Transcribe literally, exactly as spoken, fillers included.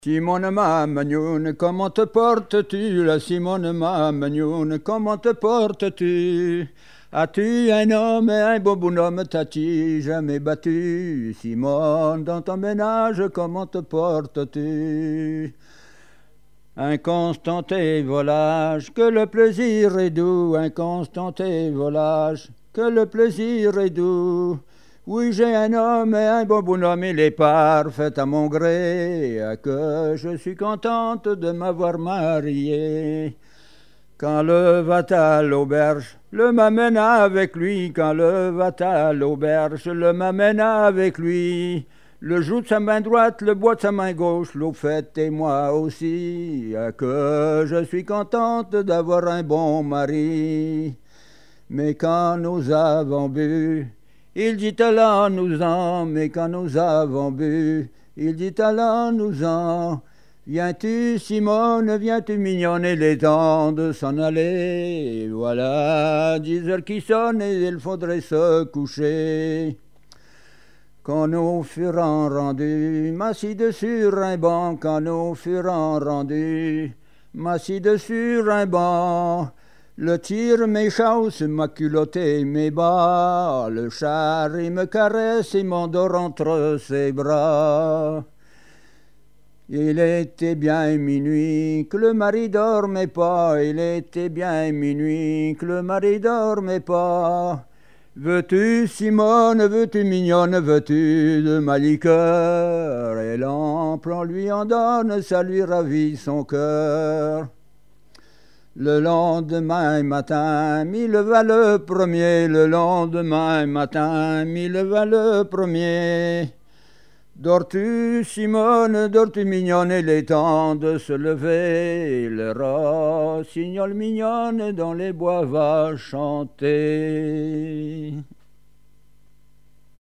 Simone ma magnoune, comment te portes-tu, la Simone ma magnoune, comment te portes-tu? As-tu un homme et un beau bonhomme, t'as-tu jamais battu? Simone, dans ton ménage, comment te portes-tu? Inconstant et volage, que le plaisir est doux, inconstant et volage, que le plaisir est doux. Oui, j'ai un homme et un bon bonhomme, il est parfait à mon gré, à que je suis contente de m'avoir mariée. Quand le va à l'auberge, le m'amène avec lui, quand le va à l'auberge, le m'amène avec lui. Le joue de sa main droite, le bois de sa main gauche, l'eau faite et moi aussi, à que je suis contente d'avoir un bon mari. Mais quand nous avons bu, il dit allons-nous-en, mais quand nous avons bu, il dit allons-nous-en. Viens-tu, Simone, viens-tu, mignonne, il est temps de s'en aller. Voilà dix heures qui sonnent et il faudrait se coucher. Quand nous furons rendus, m'assis sur un banc, quand nous furons rendus, m'assis sur un banc. Le tir mes chausses, ma culotte et mes bas, le char il me caresse et m'endort entre ses bras. Il était bien minuit, que le mari dormait pas, il était bien minuit, que le mari dormait pas. Veux-tu, Simone, veux-tu, mignonne, veux-tu de ma liqueur? Et l'emploi lui en donne, ça lui ravit son cœur. Le lendemain matin, m'y leva le premier, le lendemain matin, m'y leva le premier. Dors-tu, Simone, dors-tu, mignonne, il est temps de se lever. Le rossignol mignonne dans les bois va chanter.